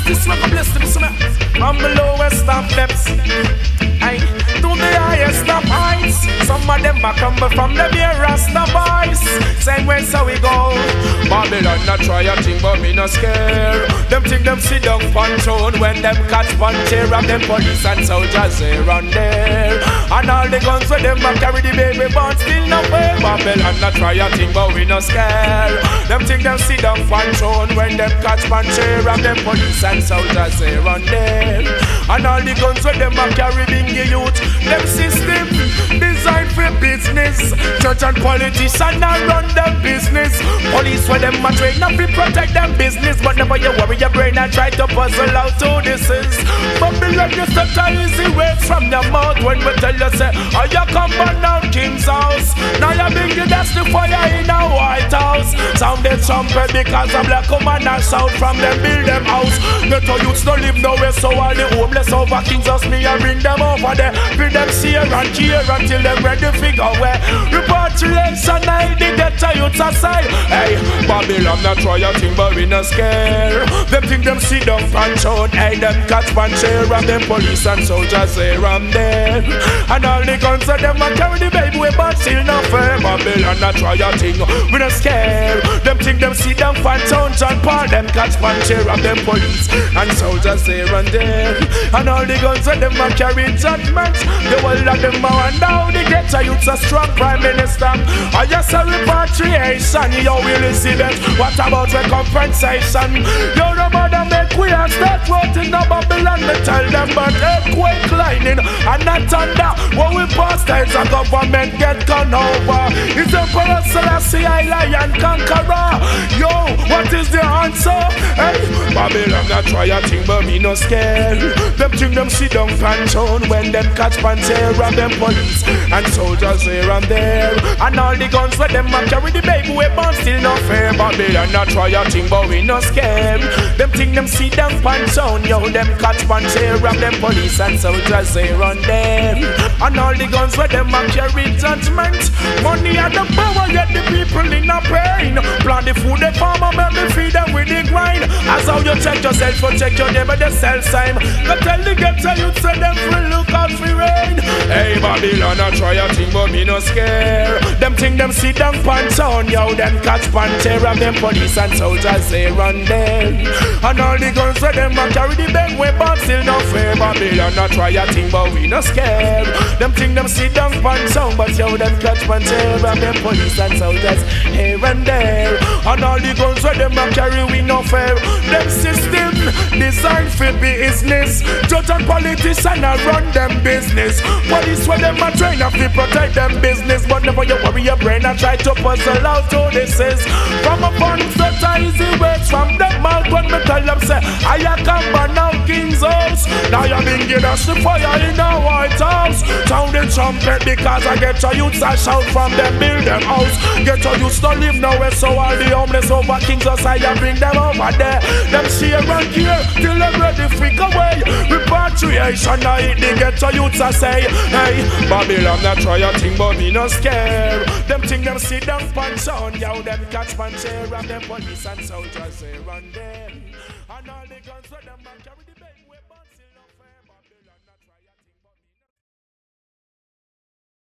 this way, bless them, so from the lowest of depths, aye, to the highest of heights. Some of them are coming from the mere Rasta boys. Same way so we go. Babylon not try a thing but me no scare. Them think them sit down on throne when them catch punch here of them police and soldiers here and there. And all the guns with them and carry the baby but still no way. Babylon not try a thing but we no scare. Them think them sit down on throne when them catch punch here of them police and soldiers here and there. And all the guns with them and carry bingy youth. Them system designed for business. Church and politicians now run them business. Police for them a train up to protect them business. But never you worry your brain and try to puzzle out who this is. Babylon you such a easy words from your mouth when we tell you say, oh you come burn down King's house. Now you bring the that's the fire in a White House. Sound the trumpet because a black woman and shout from them build them house. Ghetto youths don't live nowhere so all the homeless over King's house me and bring them over there. Bring them share and care until them ready figure where repatriation I the ghetto youths aside. Hey, Babylon not try a thing but we no scare. Them think them sit down and shout. Hey, them catch and share and them police and soldiers here and there. And all the guns of them a carry the baby way but still no fair. Babylon not try a thing we no scare. Them think them sit down and shout John Paul. Them catch and share and them police and soldiers here and there. And all the guns of them a carry judgment. The whole of them a wonder how the ghetto youths a strong prime minister. I just a repatriation, you will see that. What about the compensation? You no bother make we a start voting the Babylon. Me tell them but earthquake lightning and not thunder. When we pass times the government get gone over. It's Emperor Selassie I lion conqueror. Yo, what is the answer? Hey, Babylon not try a thing but me no scared. Them think them sit down and shown when them catch pants here and them police and soldiers here and there. And all the guns for them and carry the baby weapon still no fair. Babylon not try a thing but we no scared. Them think them sit down and shown. Yo, them catch pants here and them police and soldiers here and there. And all the guns for them and carry judgment. Money and the power yet the people in a pain. Plant the food the farmer make me feed them with the grind. As how you check yourself or check your neighbor the sell time. Go tell the ghetto you say them will look out for rain. Hey Babylon I try a thing but me no scare. Them think them sit down pants on. Yo them catch pants here and them police and soldiers here and there. And all the guns for them a carry the big weapon still no fair. Babylon I try a thing but we no scare. Them think them sit down pants on. But yo them catch pants here and them police and soldiers here and there. And all the guns for them a carry we no fair. Them system designed for business. Judge and politician a run them business. Police where them a train up to protect them business. But never you worry your brain and try to puzzle out who this is. From a fun such easy words from them mouth when me tell them say I a come burn out King's house. Now you been give us the fire in the White House. Sound the trumpet because I get your youths a shout from them build them house. Get your youths to live nowhere so all the homeless over King's house I bring them over there. Them share and care till them ready freak away. Repatriation I hit the ghetto youths I say. Hey, Babylon not try a thing but me no scare. Them think them sit down punch on. Yo them catch punch here and them police and soldiers here and there. And all the guns for them and carry